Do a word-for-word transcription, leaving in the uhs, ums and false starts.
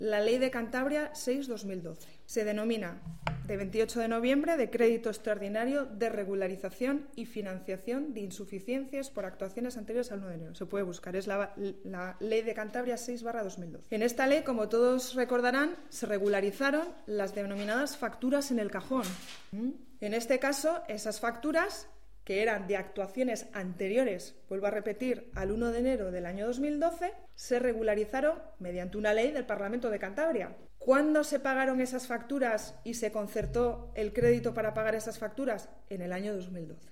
la Ley de Cantabria seis barra dos mil doce. Se denomina de veintiocho de noviembre de Crédito Extraordinario de Regularización y Financiación de Insuficiencias por actuaciones anteriores al uno de enero. Se puede buscar, es la, la Ley de Cantabria seis barra dos mil doce. En esta ley, como todos recordarán, se regularizaron las denominadas facturas en el cajón. En este caso, esas facturas que eran de actuaciones anteriores, vuelvo a repetir, al uno de enero del año dos mil doce, se regularizaron mediante una ley del Parlamento de Cantabria. ¿Cuándo se pagaron esas facturas y se concertó el crédito para pagar esas facturas? En el año dos mil doce.